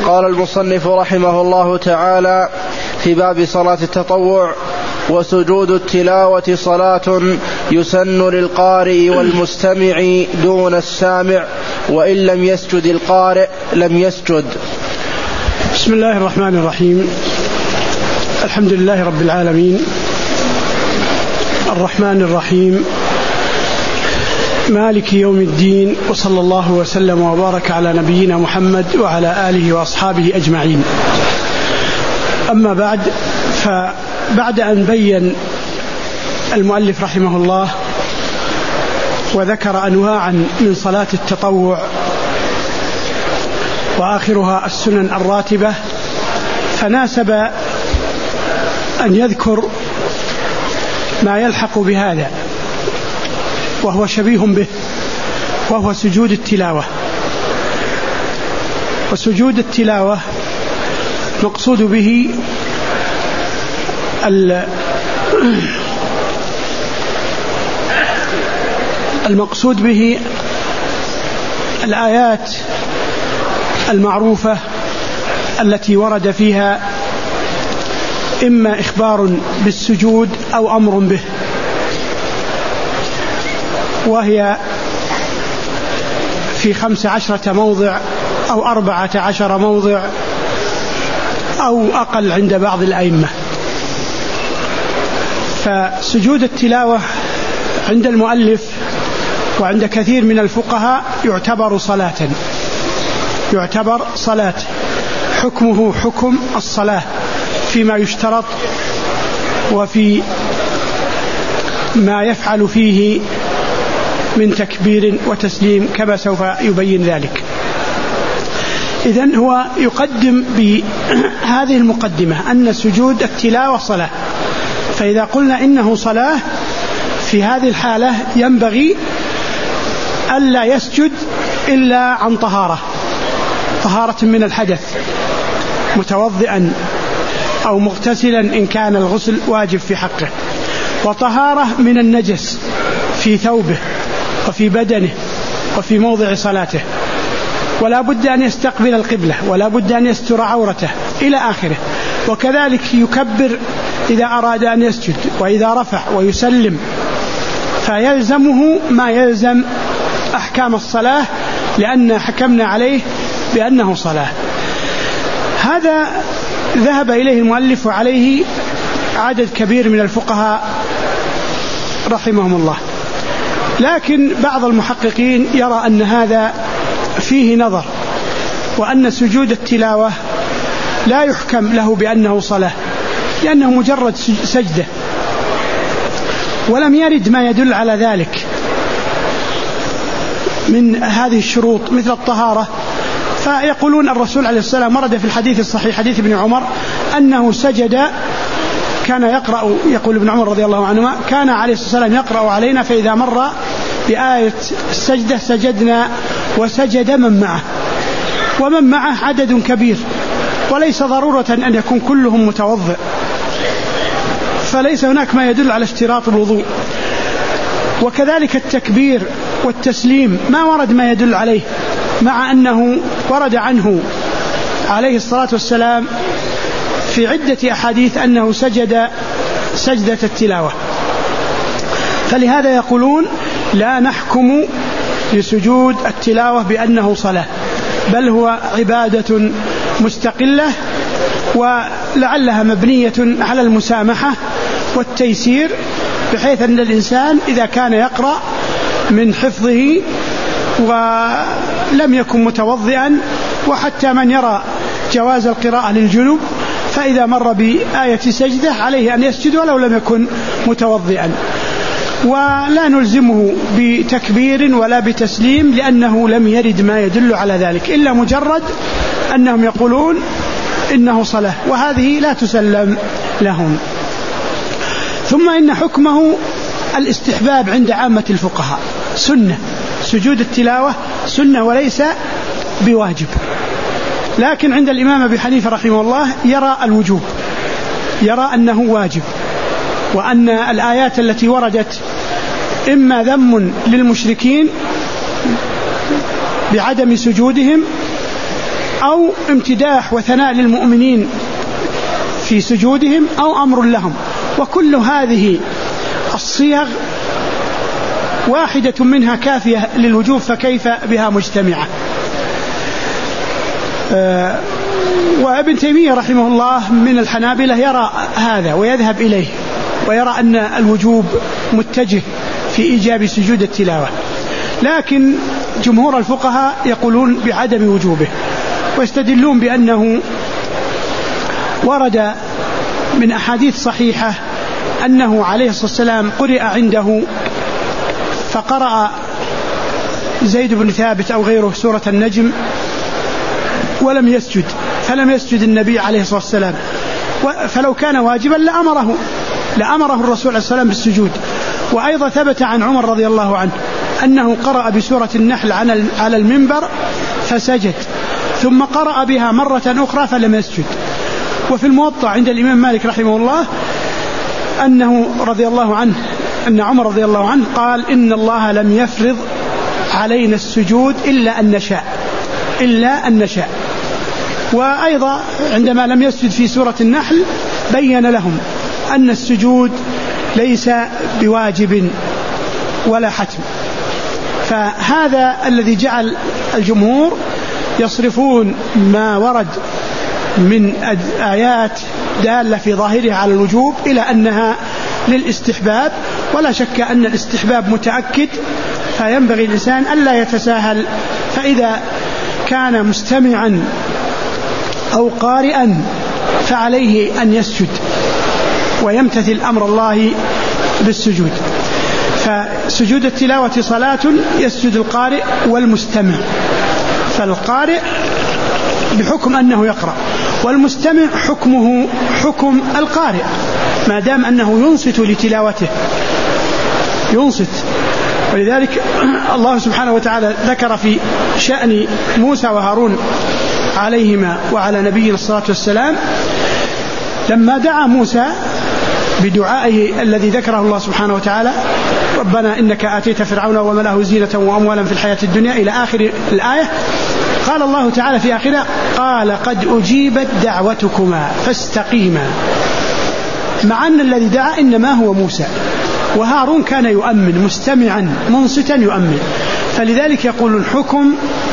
قال المصنف رحمه الله تعالى في باب صلاة التطوع: وسجود التلاوة صلاة يسن للقارئ والمستمع دون السامع، وإن لم يسجد القارئ لم يسجد. بسم الله الرحمن الرحيم. الحمد لله رب العالمين، الرحمن الرحيم، مالك يوم الدين، وصلى الله وسلم وبارك على نبينا محمد وعلى آله وأصحابه أجمعين. أما بعد، فبعد أن بين المؤلف رحمه الله وذكر أنواعا من صلاة التطوع وآخرها السنن الراتبة، فناسب أن يذكر ما يلحق بهذا وهو شبيه به، وهو سجود التلاوة. وسجود التلاوة مقصود به المقصود به الآيات المعروفة التي ورد فيها إما إخبار بالسجود أو أمر به، وهي في 15 موضع أو 14 موضع أو أقل عند بعض الأئمة. فسجود التلاوة عند المؤلف وعند كثير من الفقهاء يعتبر صلاة، حكمه حكم الصلاة فيما يشترط وفي ما يفعل فيه من تكبير وتسليم، كما سوف يبين ذلك. إذن هو يقدم بهذه المقدمة أن سجود التلاوة صلاة، فإذا قلنا إنه صلاة في هذه الحالة ينبغي ألا يسجد إلا عن طهارة من الحدث، متوضئا أو مغتسلا إن كان الغسل واجب في حقه، وطهارة من النجس في ثوبه وفي بدنه وفي موضع صلاته، ولا بد أن يستقبل القبلة، ولا بد أن يستر عورته إلى آخره. وكذلك يكبر إذا أراد أن يسجد، وإذا رفع ويسلم، فيلزمه ما يلزم أحكام الصلاة، لأن حكمنا عليه بأنه صلاة. هذا ذهب إليه المؤلف وعليه عدد كبير من الفقهاء رحمهم الله، لكن بعض المحققين يرى أن هذا فيه نظر، وأن سجود التلاوة لا يحكم له بأنه صلاة، لأنه مجرد سجدة، ولم يرد ما يدل على ذلك من هذه الشروط مثل الطهارة. فيقولون الرسول عليه السلام ورد في الحديث الصحيح حديث ابن عمر أنه سجد، كان يقرأ، يقول ابن عمر رضي الله عنهما: كان عليه الصلاة والسلام يقرأ علينا فإذا مر بآية السجدة سجدنا وسجد من معه، ومن معه عدد كبير، وليس ضرورة أن يكون كلهم متوضئ، فليس هناك ما يدل على اشتراط الوضوء. وكذلك التكبير والتسليم ما ورد ما يدل عليه، مع أنه ورد عنه عليه الصلاة والسلام في عدة أحاديث أنه سجد سجدة التلاوة. فلهذا يقولون لا نحكم لسجود التلاوة بأنه صلاة، بل هو عبادة مستقلة، ولعلها مبنية على المسامحة والتيسير، بحيث أن الإنسان إذا كان يقرأ من حفظه ولم يكن متوضئا، وحتى من يرى جواز القراءة للجنوب، فإذا مر بآية سجدة عليه أن يسجد ولو لم يكن متوضئا، ولا نلزمه بتكبير ولا بتسليم، لأنه لم يرد ما يدل على ذلك، إلا مجرد أنهم يقولون إنه صلاة، وهذه لا تسلم لهم. ثم إن حكمه الاستحباب عند عامة الفقهاء، سنة، سجود التلاوة سنة وليس بواجب. لكن عند الإمام أبي حنيفة رحمه الله يرى الوجوب، يرى أنه واجب، وأن الآيات التي وردت إما ذم للمشركين بعدم سجودهم أو امتداح وثناء للمؤمنين في سجودهم أو أمر لهم. وكل هذه الصيغ واحدة منها كافية للوجوب، فكيف بها مجتمعة؟ وابن تيمية رحمه الله من الحنابلة يرى هذا ويذهب إليه، ويرى أن الوجوب متجه في إيجاب سجود التلاوة، لكن جمهور الفقهاء يقولون بعدم وجوبه، ويستدلون بأنه ورد من أحاديث صحيحة أنه عليه الصلاة والسلام قرئ عنده فقرأ زيد بن ثابت أو غيره سورة النجم ولم يسجد، فلم يسجد النبي عليه الصلاة والسلام، فلو كان واجبا لأمره الرسول عليه السلام بالسجود. وأيضا ثبت عن عمر رضي الله عنه أنه قرأ بسورة النحل على المنبر فسجد، ثم قرأ بها مرة أخرى فلم يسجد. وفي الموطأ عند الإمام مالك رحمه الله أنه رضي الله عنه أن عمر رضي الله عنه قال إن الله لم يفرض علينا السجود إلا أن نشاء. وأيضا عندما لم يسجد في سورة النحل بين لهم أن السجود ليس بواجب ولا حتم. فهذا الذي جعل الجمهور يصرفون ما ورد من آيات دالة في ظاهرها على الوجوب إلى أنها للاستحباب، ولا شك أن الاستحباب متأكد، فينبغي الإنسان ألا يتساهل، فإذا كان مستمعا أو قارئا فعليه أن يسجد ويمتثل أمر الله بالسجود. فسجود التلاوة صلاة يسجد القارئ والمستمع، فالقارئ بحكم أنه يقرأ، والمستمع حكمه حكم القارئ ما دام أنه ينصت لتلاوته ينصت. ولذلك الله سبحانه وتعالى ذكر في شأن موسى وهارون عليهما وعلى نبينا الصلاة والسلام لما دعا موسى بدعائه الذي ذكره الله سبحانه وتعالى ربنا إنك آتيت فرعون وملأه زينة وأموالا في الحياة الدنيا إلى آخر الآية، قال الله تعالى في آخرها قال قد أجيبت دعوتكما فاستقيما، مع أن الذي دعا إنما هو موسى، وهارون كان يؤمن مستمعا منصتا يؤمن. فلذلك يقولون حكم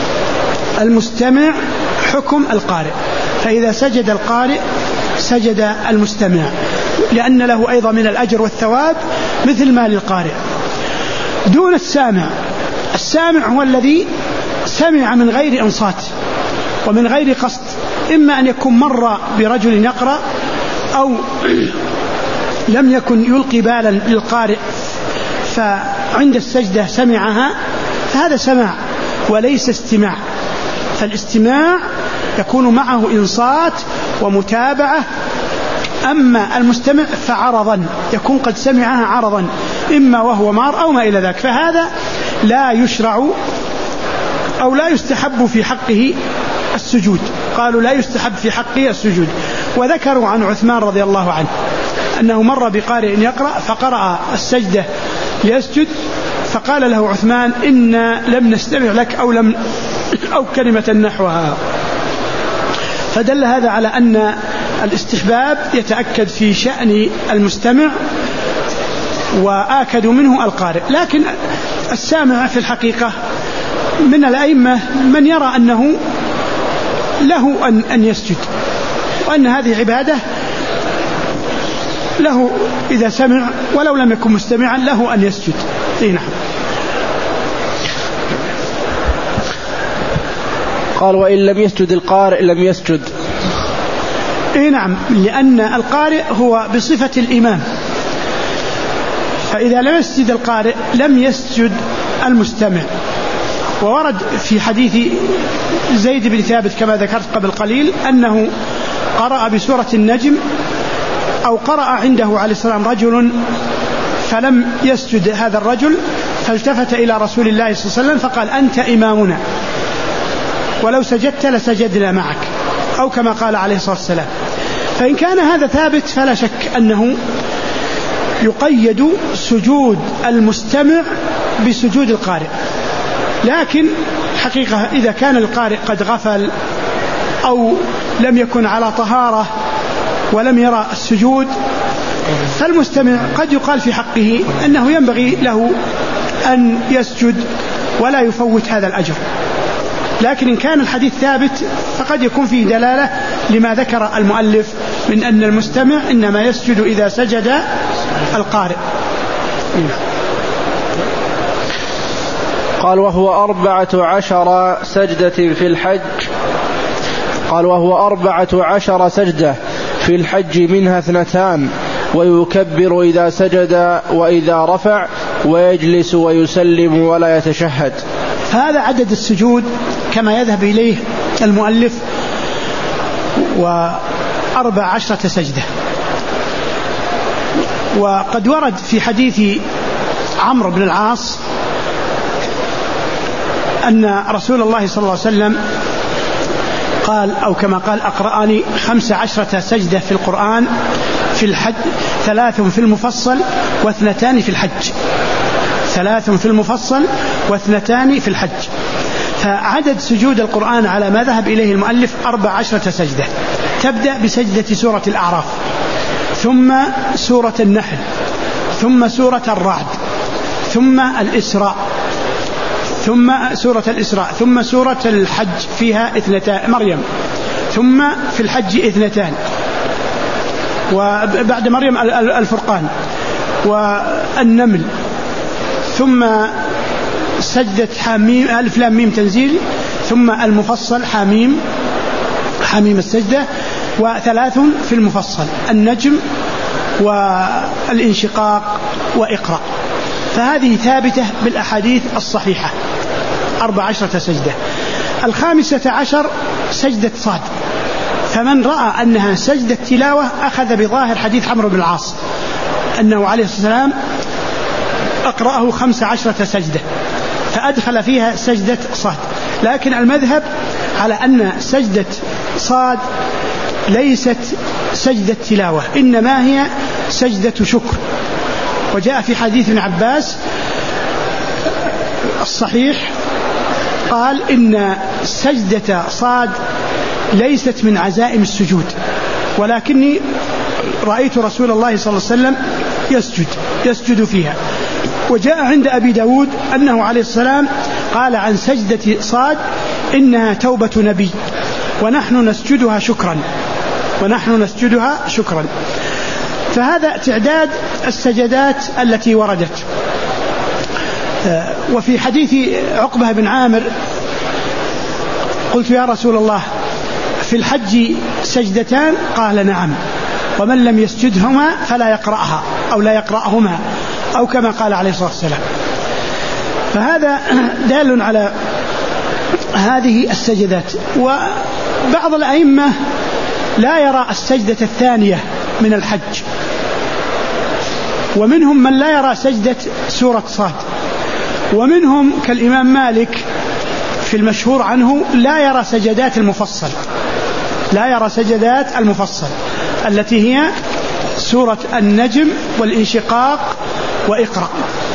المستمع حكم القارئ، فإذا سجد القارئ سجد المستمع، لأن له أيضا من الأجر والثواب مثل ما للقارئ. دون السامع، السامع هو الذي سمع من غير إنصات ومن غير قصد، إما أن يكون مر برجل يقرأ أو لم يكن يلقي بالا للقارئ فعند السجدة سمعها، فهذا سماع وليس استماع. فالاستماع يكون معه إنصات ومتابعة، أما المستمع فعرضا يكون قد سمعها عرضا إما وهو مار أو ما إلى ذاك، فهذا لا يشرع أو لا يستحب في حقه السجود. قالوا لا يستحب في حقه السجود. وذكروا عن عثمان رضي الله عنه أنه مر بقارئ يقرأ فقرأ السجدة ليسجد، فقال له عثمان إنا لم نستمع لك أو كلمة نحوها. فدل هذا على أن الاستحباب يتأكد في شأن المستمع وآكد منه القارئ. لكن السامع في الحقيقة من الأئمة من يرى أنه له أن يسجد، وأن هذه عبادة له إذا سمع ولو لم يكن مستمعا له أن يسجد. نعم. قال وإن لم يسجد القارئ لم يسجد. نعم، لأن القارئ هو بصفة الإمام، فإذا لم يسجد القارئ لم يسجد المستمع. وورد في حديث زيد بن ثابت كما ذكرت قبل قليل أنه قرأ بسورة النجم أو قرأ عنده عليه السلام رجل فلم يسجد هذا الرجل، فالتفت إلى رسول الله صلى الله عليه وسلم فقال أنت إمامنا ولو سجدت لسجدنا معك، أو كما قال عليه الصلاة والسلام. فإن كان هذا ثابت فلا شك أنه يقيد سجود المستمع بسجود القارئ. لكن حقيقة إذا كان القارئ قد غفل أو لم يكن على طهارة ولم يرى السجود، فالمستمع قد يقال في حقه أنه ينبغي له أن يسجد ولا يفوت هذا الأجر. لكن إن كان الحديث ثابت فقد يكون فيه دلالة لما ذكر المؤلف من أن المستمع إنما يسجد إذا سجد القارئ. قال وهو 14 سجدة في الحج. قال وهو 14 سجدة في الحج منها 2، ويكبر إذا سجد وإذا رفع، ويجلس ويسلم ولا يتشهد. هذا عدد السجود كما يذهب إليه المؤلف، 14 سجدة. وقد ورد في حديث عمرو بن العاص أن رسول الله صلى الله عليه وسلم قال أو كما قال أقرأني 15 سجدة في القرآن في الحج، 3 في المفصل و2 في الحج. 3 في المفصل و2 في الحج. فعدد سجود القرآن على ما ذهب إليه المؤلف 14 سجدة. تبدأ بسجدة سورة الأعراف، ثم سورة النحل، ثم سورة الرعد، ثم الإسراء، ثم سورة الإسراء، ثم سورة الحج فيها 2 مريم، ثم في الحج 2، وبعد مريم الفرقان والنمل، ثم سجدة حميم ألف لام ميم تنزيل، ثم المفصل حميم السجدة، و3 في المفصل النجم والانشقاق وإقرأ. فهذه ثابتة بالأحاديث الصحيحة 14 سجدة. 15 سجدة صاد، فمن رأى أنها سجدة تلاوة أخذ بظاهر حديث عمرو بن العاص أنه عليه الصلاة والسلام أقرأه 15 سجدة فأدخل فيها سجدة صاد. لكن المذهب على أن سجدة صاد ليست سجدة تلاوة، إنما هي سجدة شكر. وجاء في حديث ابن عباس الصحيح قال إن سجدة صاد ليست من عزائم السجود، ولكني رأيت رسول الله صلى الله عليه وسلم يسجد فيها. وجاء عند أبي داود أنه عليه السلام قال عن سجدة صاد إنها توبة نبي ونحن نسجدها شكرا. فهذا تعداد السجدات التي وردت. وفي حديث عقبة بن عامر قلت يا رسول الله في الحج سجدتان؟ قال نعم، ومن لم يسجدهما فلا يقرأها أو لا يقرأهما أو كما قال عليه الصلاة والسلام. فهذا دال على هذه السجدات. وبعض الأئمة لا يرى السجدة الثانية من الحج، ومنهم من لا يرى سجدة سورة صاد، ومنهم كالإمام مالك في المشهور عنه لا يرى سجدات المفصل التي هي سورة النجم والانشقاق وإقرأ.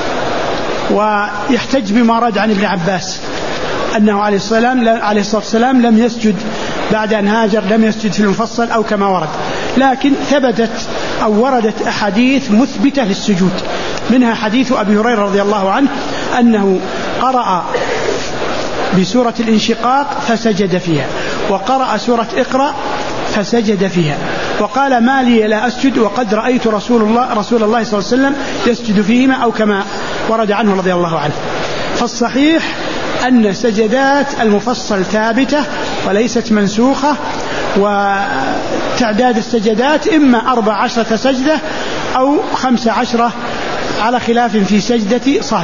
ويحتج بما رد عن ابن عباس أنه عليه الصلاة والسلام لم يسجد بعد أن هاجر، لم يسجد في المفصل أو كما ورد. لكن ثبتت أو وردت أحاديث مثبتة للسجود، منها حديث أبي هريرة رضي الله عنه أنه قرأ بسورة الانشقاق فسجد فيها، وقرأ سورة اقرأ فسجد فيها، وقال ما لي لا أسجد وقد رأيت رسول الله صلى الله عليه وسلم يسجد فيهما أو كما ورد عنه رضي الله عنه. فالصحيح أن سجدات المفصل ثابتة وليست منسوخة، وتعداد السجدات إما 14 سجدة أو 15 على خلاف في سجدة صاد.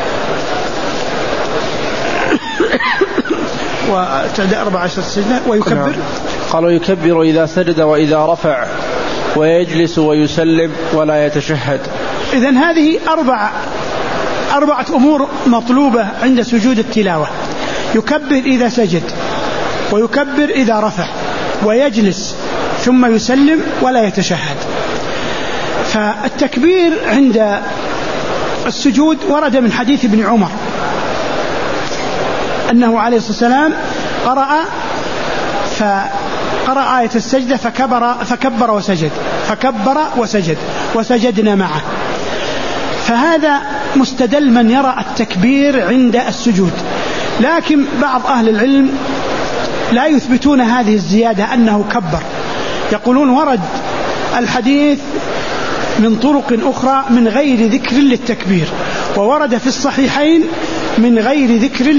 وتعداد 14 سجدة. ويكبر، قالوا يكبر إذا سجد وإذا رفع، ويجلس ويسلم ولا يتشهد. إذن هذه أربعة أمور مطلوبة عند سجود التلاوة: يكبر إذا سجد، ويكبر إذا رفع، ويجلس ثم يسلم ولا يتشهد. فالتكبير عند السجود ورد من حديث ابن عمر أنه عليه الصلاة والسلام قرأ فقرأ آية السجدة فكبر وسجد وسجدنا معه. فهذا مستدل من يرى التكبير عند السجود. لكن بعض أهل العلم لا يثبتون هذه الزيادة أنه كبر، يقولون ورد الحديث من طرق أخرى من غير ذكر للتكبير، وورد في الصحيحين من غير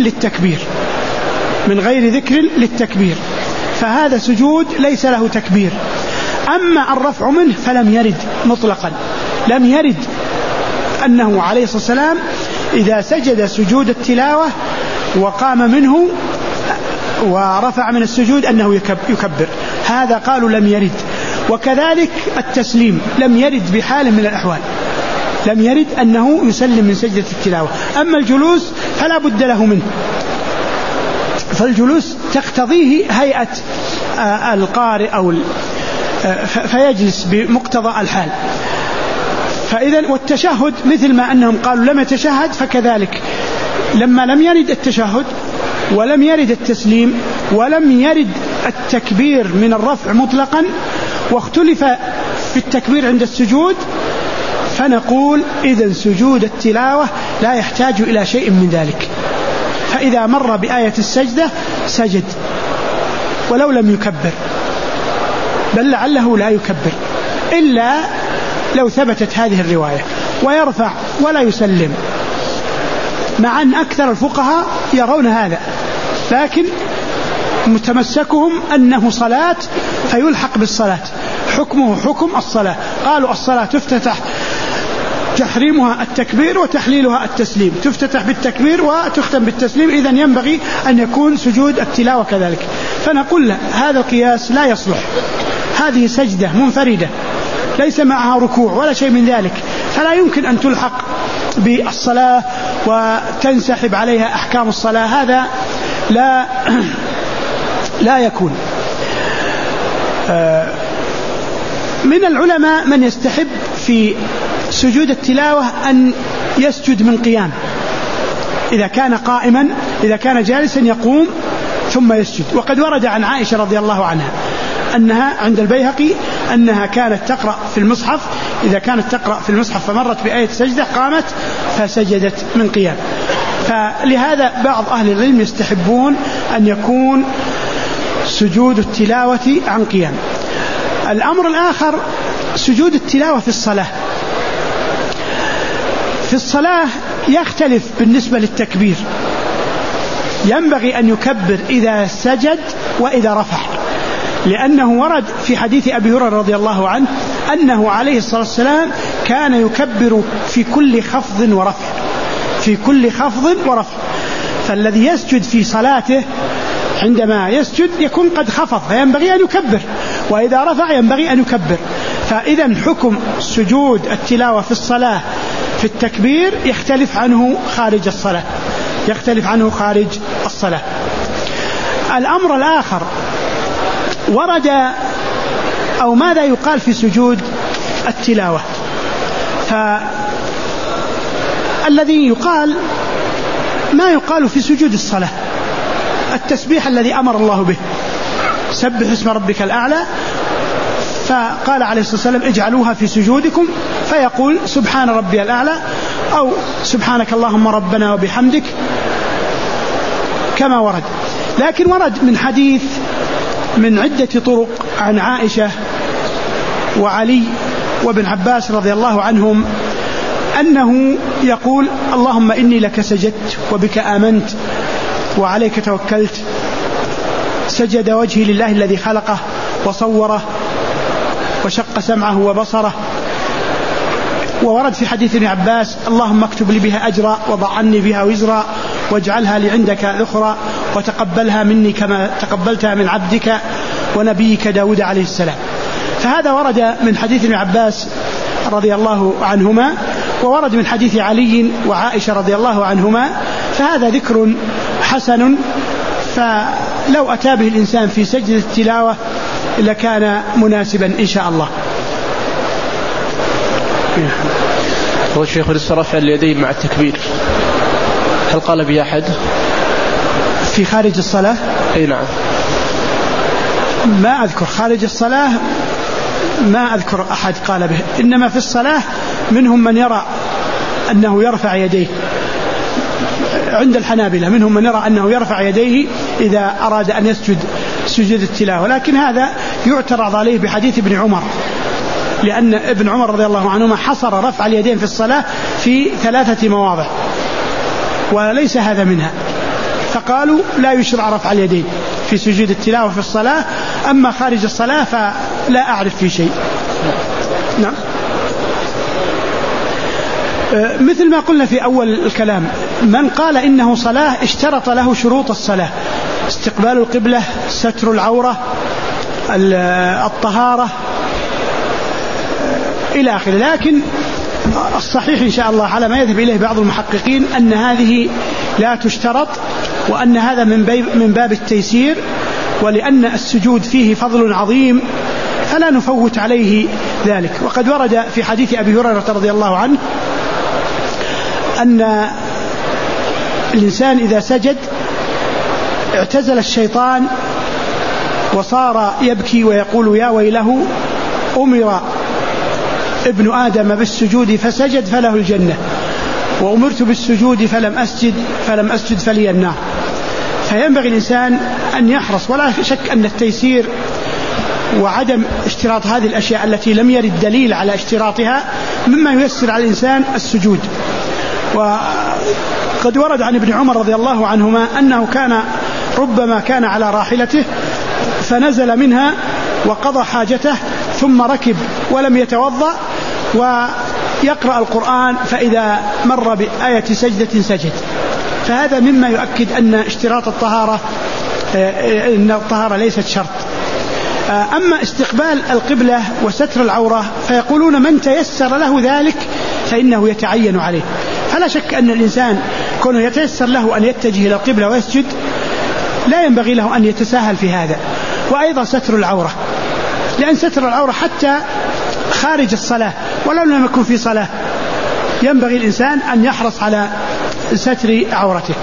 ذكر للتكبير، فهذا سجود ليس له تكبير. أما الرفع منه فلم يرد مطلقا، لم يرد أنه عليه الصلاة والسلام إذا سجد سجود التلاوة وقام منه ورفع من السجود أنه يكبر، هذا قالوا لم يرد. وكذلك التسليم لم يرد بحال من الأحوال، لم يرد أنه يسلم من سجدة التلاوة. أما الجلوس فلا بد له منه، فالجلوس تقتضيه هيئة القارئ فيجلس بمقتضى الحال. فإذا والتشهد مثل ما أنهم قالوا لم يتشهد، فكذلك لما لم يرد التشهد ولم يرد التسليم ولم يرد التكبير من الرفع مطلقا، واختلف في التكبير عند السجود، فنقول إذن سجود التلاوة لا يحتاج إلى شيء من ذلك. فإذا مر بآية السجدة سجد ولو لم يكبر، بل لعله لا يكبر إلا لو ثبتت هذه الرواية، ويرفع ولا يسلم، مع أن أكثر الفقهاء يرون هذا، لكن متمسكهم أنه صلاة فيلحق بالصلاة، حكمه حكم الصلاة. قالوا الصلاة تفتتح تحريمها التكبير وتحليلها التسليم، تفتتح بالتكبير وتختم بالتسليم، إذن ينبغي أن يكون سجود التلاوة كذلك. فنقول له هذا القياس لا يصلح، هذه سجدة منفردة ليس معها ركوع ولا شيء من ذلك، فلا يمكن أن تلحق بالصلاة وتنسحب عليها أحكام الصلاة، هذا لا يكون. من العلماء من يستحب في سجود التلاوة أن يسجد من قيام، إذا كان قائما، إذا كان جالسا يقوم ثم يسجد. وقد ورد عن عائشة رضي الله عنها أنها عند البيهقي أنها كانت تقرأ في المصحف، إذا كانت تقرأ في المصحف فمرت بآية سجدة قامت فسجدت من قيام. فلهذا بعض أهل العلم يستحبون أن يكون سجود التلاوة عن قيام. الأمر الآخر سجود التلاوة في الصلاة. في الصلاة يختلف بالنسبة للتكبير، ينبغي أن يكبر إذا سجد وإذا رفع، لأنه ورد في حديث أبي هريرة رضي الله عنه أنه عليه الصلاة والسلام كان يكبر في كل خفض ورفع، في كل خفض ورفع. فالذي يسجد في صلاته عندما يسجد يكون قد خفض فينبغي أن يكبر، وإذا رفع ينبغي أن يكبر. فإذا حكم سجود التلاوة في الصلاة في التكبير يختلف عنه خارج الصلاة، يختلف عنه خارج الصلاة. الأمر الآخر ورد أو ماذا يقال في سجود التلاوة، فالذي يقال ما يقال في سجود الصلاة، التسبيح الذي أمر الله به، سبح اسم ربك الأعلى، فقال عليه الصلاة والسلام اجعلوها في سجودكم، فيقول سبحان ربي الأعلى أو سبحانك اللهم ربنا وبحمدك كما ورد. لكن ورد من حديث من عدة طرق عن عائشة وعلي وابن عباس رضي الله عنهم أنه يقول اللهم إني لك سجدت وبك آمنت وعليك توكلت، سجد وجهي لله الذي خلقه وصوره وشق سمعه وبصره. وورد في حديث ابن عباس اللهم اكتب لي بها أجرا وضع عني بها وزرا واجعلها لي عندك ذخرا وتقبلها مني كما تقبلتها من عبدك ونبيك داود عليه السلام. فهذا ورد من حديث ابن عباس رضي الله عنهما، وورد من حديث علي وعائشة رضي الله عنهما، فهذا ذكر حسن، فلو أتى به الإنسان في سجدة التلاوة لكان مناسبا إن شاء الله. هو الشيخ رفع اليدين مع التكبير هل قال به أحد في خارج الصلاة؟ أي نعم. ما أذكر خارج الصلاة، ما أذكر أحد قال به، إنما في الصلاة منهم من يرى أنه يرفع يديه، عند الحنابلة منهم من يرى أنه يرفع يديه إذا أراد أن يسجد سجود التلاوة، لكن هذا يعترض عليه بحديث ابن عمر، لأن ابن عمر رضي الله عنهما حصر رفع اليدين في الصلاة في 3 مواضع وليس هذا منها، فقالوا لا يشرع رفع اليدين في سجود التلاوة في الصلاة، أما خارج الصلاة فلا أعرف في شيء. نعم. مثل ما قلنا في أول الكلام، من قال إنه صلاة اشترط له شروط الصلاة: استقبال القبلة، ستر العورة، الطهارة إلى آخره. لكن الصحيح إن شاء الله على ما يذهب إليه بعض المحققين أن هذه لا تشترط، وأن هذا من باب التيسير، ولأن السجود فيه فضل عظيم فلا نفوت عليه ذلك. وقد ورد في حديث أبي هريرة رضي الله عنه أن الإنسان إذا سجد اعتزل الشيطان وصار يبكي ويقول يا ويله أمر ابن آدم بالسجود فسجد فله الجنة، وأمرت بالسجود فلم أسجد فلي النار. فينبغي الإنسان أن يحرص، ولا شك أن التيسير وعدم اشتراط هذه الأشياء التي لم يرد دليل على اشتراطها مما ييسر على الإنسان السجود. وقد ورد عن ابن عمر رضي الله عنهما أنه ربما كان على راحلته فنزل منها وقضى حاجته ثم ركب ولم يتوضأ ويقرأ القرآن، فإذا مر بآية سجدة سجد. فهذا مما يؤكد أن اشتراط الطهارة ليست شرط. أما استقبال القبلة وستر العورة فيقولون من تيسر له ذلك فإنه يتعين عليه. فلا شك أن الإنسان كونه يتيسر له أن يتجه إلى القبلة ويسجد لا ينبغي له أن يتساهل في هذا. وأيضا ستر العورة، لأن ستر العورة حتى خارج الصلاة ولو لم يكن في صلاة ينبغي الإنسان أن يحرص على ستر عورته.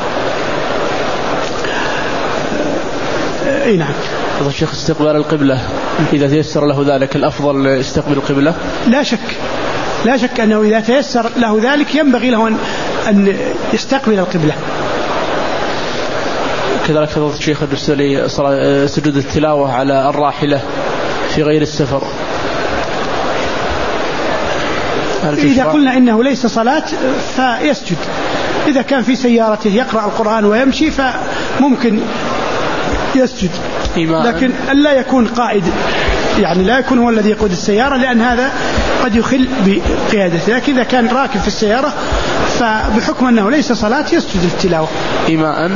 نعم. الشيخ استقبال القبلة إذا تيسر له ذلك الأفضل استقبال القبلة؟ لا شك أنه إذا تيسر له ذلك ينبغي له أن يستقبل القبلة. كذلك فضيلة الشيخ بالنسبة لسجود التلاوة على الراحلة في غير السفر، إذا قلنا إنه ليس صلاة فيسجد. إذا كان في سيارته يقرأ القرآن ويمشي فممكن يسجد، لكن ألا يكون قائد، يعني لا يكون هو الذي يقود السيارة، لأن هذا قد يخل بقيادته. لكن إذا كان راكب في السيارة فبحكم أنه ليس صلاة يسجد التلاوة إيماء.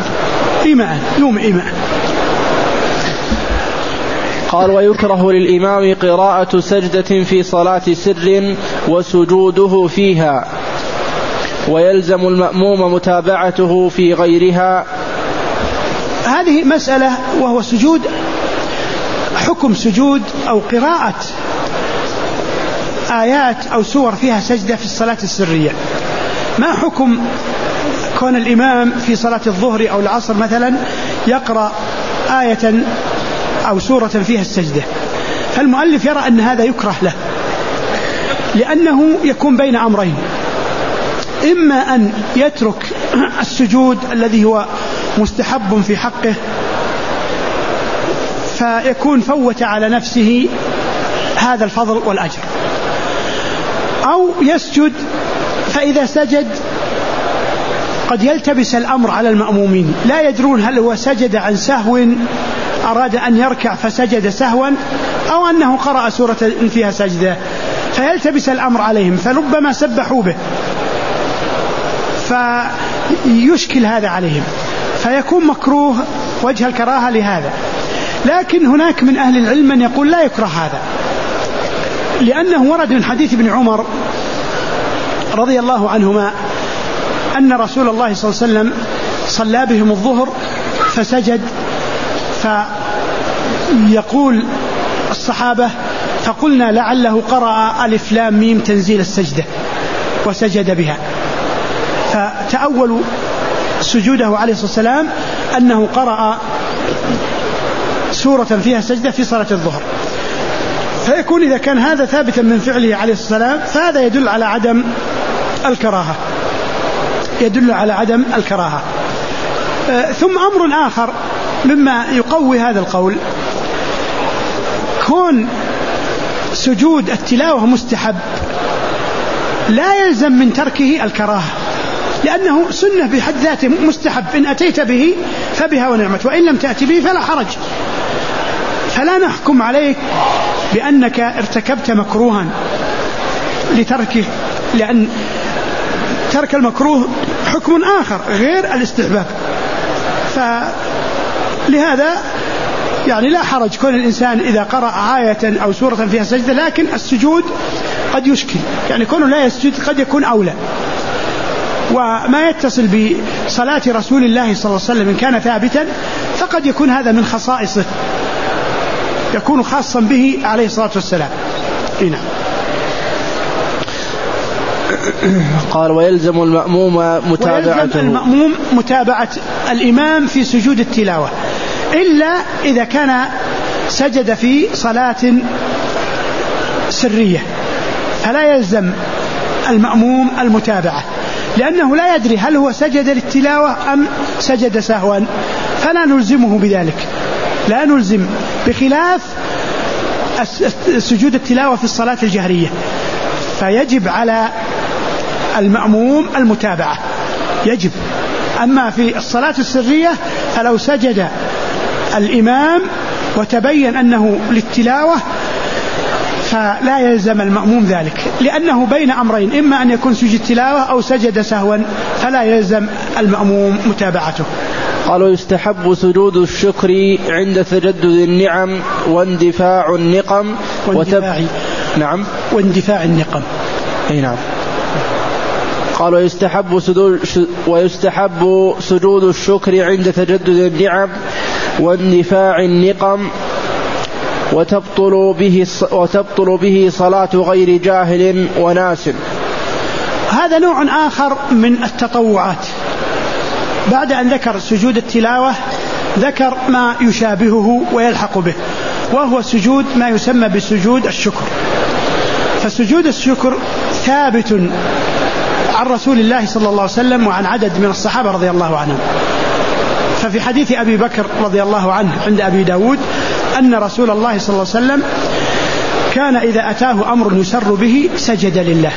قال: ويكره للإمام قراءة سجدة في صلاة سر وسجوده فيها، ويلزم المأموم متابعته في غيرها. هذه مسألة، وهو سجود، حكم سجود أو قراءة آيات أو سور فيها سجدة في الصلاة السرية. ما حكم كون الإمام في صلاة الظهر أو العصر مثلا يقرأ آية أو سورة فيها السجدة؟ فالمؤلف يرى أن هذا يكره له، لأنه يكون بين أمرين: إما أن يترك السجود الذي هو مستحب في حقه فيكون فوت على نفسه هذا الفضل والأجر، أو يسجد فإذا سجد قد يلتبس الأمر على المأمومين، لا يدرون هل هو سجد عن سهو أراد أن يركع فسجد سهوا، أو أنه قرأ سورة فيها سجدة، فيلتبس الأمر عليهم، فربما سبحوا به فيشكل هذا عليهم، فيكون مكروه وجه الكراهة لهذا. لكن هناك من أهل العلم من يقول لا يكره هذا، لأنه ورد من حديث ابن عمر رضي الله عنهما أن رسول الله صلى الله عليه وسلم صلى بهم الظهر فسجد، فيقول الصحابة: فقلنا لعله قرأ ألف لام ميم تنزيل السجدة وسجد بها، فتأولوا سجوده عليه الصلاة والسلام أنه قرأ سورة فيها سجدة في صلاة الظهر، فيكون إذا كان هذا ثابتا من فعله عليه السلام فهذا يدل على عدم الكراهة، يدل على عدم الكراهة. ثم أمر آخر مما يقوي هذا القول، كون سجود التلاوة مستحب لا يلزم من تركه الكراهة، لأنه سنة بحد ذاته مستحب، إن أتيت به فبها ونعمت، وإن لم تأتي به فلا حرج. فلا نحكم عليك بأنك ارتكبت مكروها لتركه، لأن ترك المكروه حكم آخر غير الاستحباب. فلهذا يعني لا حرج كون الإنسان إذا قرأ آية أو سورة فيها سجدة، لكن السجود قد يشكل، يعني كونه لا يسجد قد يكون أولى. وما يتصل بصلاة رسول الله صلى الله عليه وسلم إن كان ثابتا فقد يكون هذا من خصائصه، يكون خاصا به عليه الصلاة والسلام. هنا قال ويلزم المأموم متابعة الإمام في سجود التلاوة، إلا إذا كان سجد في صلاة سرية فلا يلزم المأموم المتابعة، لأنه لا يدري هل هو سجد للتلاوة أم سجد سهوا، فلا نلزمه بذلك، لا نلزم، بخلاف سجود التلاوة في الصلاة الجهرية فيجب على المأموم المتابعة، يجب. أما في الصلاة السرية فلو سجد الإمام وتبين أنه للتلاوة فلا يلزم المأموم ذلك، لأنه بين أمرين، إما أن يكون سجد تلاوة أو سجد سهوا، فلا يلزم المأموم متابعته. قال ويستحب سجود الشكر عند تجدد النعم واندفاع النقم نعم واندفاع النقم. أي نعم. قال ويستحب سجود الشكر عند تجدد النعم واندفاع النقم وتبطل به صلاة غير جاهل وناس. هذا نوع آخر من التطوعات. بعد أن ذكر سجود التلاوة ذكر ما يشابهه ويلحق به، وهو سجود ما يسمى بسجود الشكر. فسجود الشكر ثابت عن رسول الله صلى الله عليه وسلم وعن عدد من الصحابة رضي الله عنهم. ففي حديث أبي بكر رضي الله عنه عند أبي داود أن رسول الله صلى الله عليه وسلم كان إذا أتاه أمر يسر به سجد لله.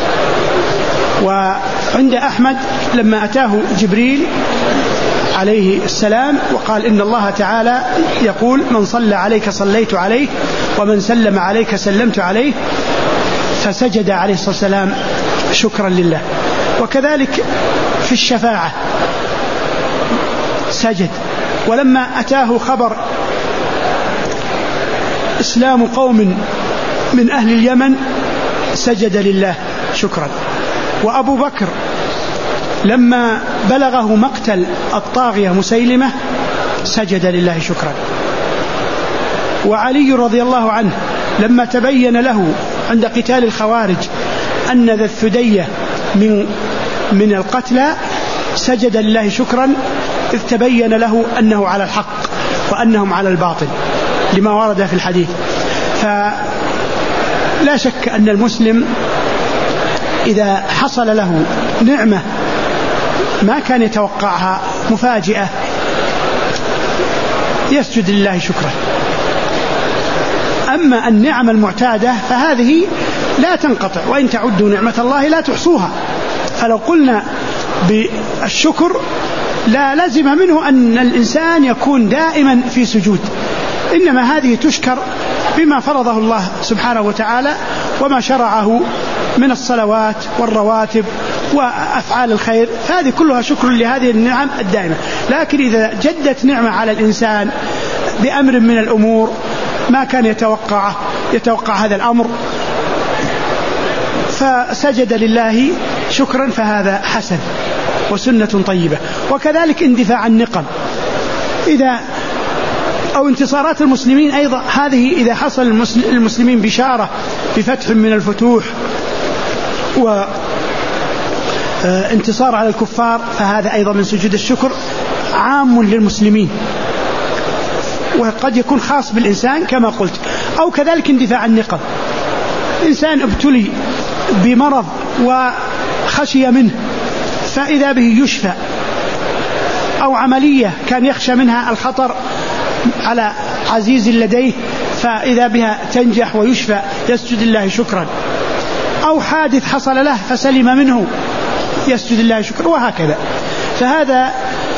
وعند أحمد لما أتاه جبريل عليه السلام وقال إن الله تعالى يقول من صلى عليك صليت عليه ومن سلم عليك سلمت عليه، فسجد عليه الصلاة والسلام شكرا لله. وكذلك في الشفاعة سجد. ولما أتاه خبر إسلام قوم من أهل اليمن سجد لله شكرا. وأبو بكر لما بلغه مقتل الطاغية مسيلمة سجد لله شكرا. وعلي رضي الله عنه لما تبين له عند قتال الخوارج أن ذا الثدية من القتلى سجد لله شكرا، إذ تبين له أنه على الحق وأنهم على الباطل لما ورد في الحديث. فلا شك أن المسلم إذا حصل له نعمة ما كان يتوقعها مفاجئة يسجد لله شكرا. أما النعم المعتادة فهذه لا تنقطع، وإن تعدوا نعمة الله لا تحصوها. فلو قلنا بالشكر لا لزم منه أن الإنسان يكون دائما في سجود، إنما هذه تشكر بما فرضه الله سبحانه وتعالى وما شرعه من الصلوات والرواتب وأفعال الخير، فهذه كلها شكر لهذه النعم الدائمة. لكن إذا جدت نعمة على الإنسان بأمر من الأمور ما كان يتوقع هذا الأمر فسجد لله شكرا، فهذا حسن وسنة طيبة. وكذلك اندفاع النقم أو انتصارات المسلمين أيضا، هذه إذا حصل المسلمين بشارة بفتح من الفتوح وانتصار على الكفار فهذا أيضا من سجود الشكر عام للمسلمين. وقد يكون خاص بالإنسان كما قلت، أو كذلك اندفاع النقم، إنسان ابتلي بمرض وخشي منه فإذا به يشفى، أو عملية كان يخشى منها الخطر على عزيز لديه فإذا بها تنجح ويشفى يسجد الله شكرا، أو حادث حصل له فسلم منه يسجد الله شكرا، وهكذا. فهذا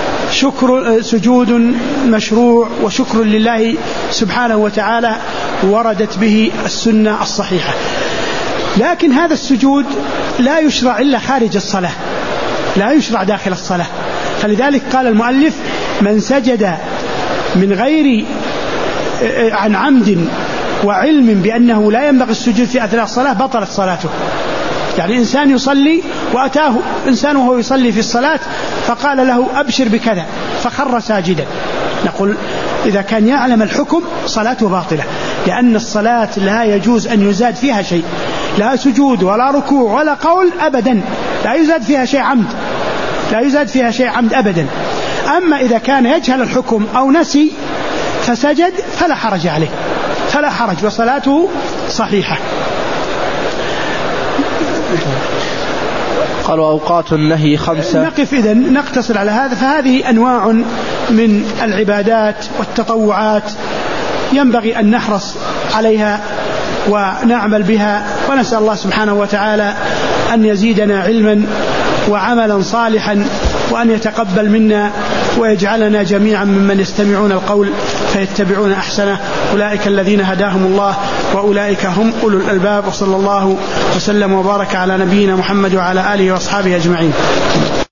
سجود مشروع وشكر لله سبحانه وتعالى وردت به السنة الصحيحة. لكن هذا السجود لا يشرع إلا خارج الصلاة، لا يشرع داخل الصلاة. فلذلك قال المؤلف: من سجد من غير عن عمد وعلم بأنه لا ينبغي السجود في أثناء الصلاة بطلت صلاته. يعني إنسان يصلي وأتاه إنسان وهو يصلي في الصلاة فقال له: أبشر بكذا، فخر ساجدا، نقول إذا كان يعلم الحكم صلاته باطلة، لأن الصلاة لا يجوز أن يزاد فيها شيء، لا سجود ولا ركوع ولا قول أبدا، لا يزاد فيها شيء عمد، لا يزاد فيها شيء عمد أبدا. أما إذا كان يجهل الحكم أو نسي فسجد فلا حرج عليه، فلا حرج وصلاته صحيحة. قالوا أوقات النهي 5. نقف إذن نقتصر على هذا. فهذه أنواع من العبادات والتطوعات ينبغي أن نحرص عليها ونعمل بها، ونسأل الله سبحانه وتعالى أن يزيدنا علما وعملا صالحا، وأن يتقبل منا ويجعلنا جميعا ممن يستمعون القول فيتبعون أحسنه. أولئك الذين هداهم الله وأولئك هم أولو الألباب. وصلى الله وسلم وبارك على نبينا محمد وعلى آله وأصحابه أجمعين.